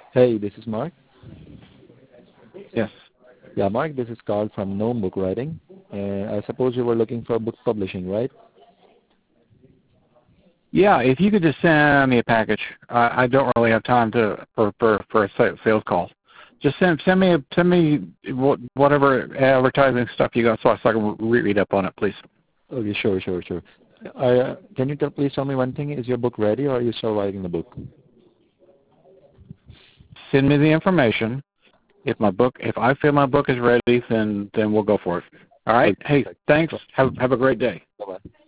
Hey, this is Mark. Yes. Yeah, Mark, this is Carl from Gnome Book Writing. I suppose you were looking for book publishing, right? Yeah, if you could just send me a package. I don't really have time for a sales call. Just send me whatever advertising stuff you got so I can read up on it, please. Okay, sure. Can you please tell me one thing? Is your book ready, or are you still writing the book? Send me the information. If I feel my book is ready, then we'll go for it. All right. Okay, Hey, perfect. thanks. Have a great day. Bye-bye.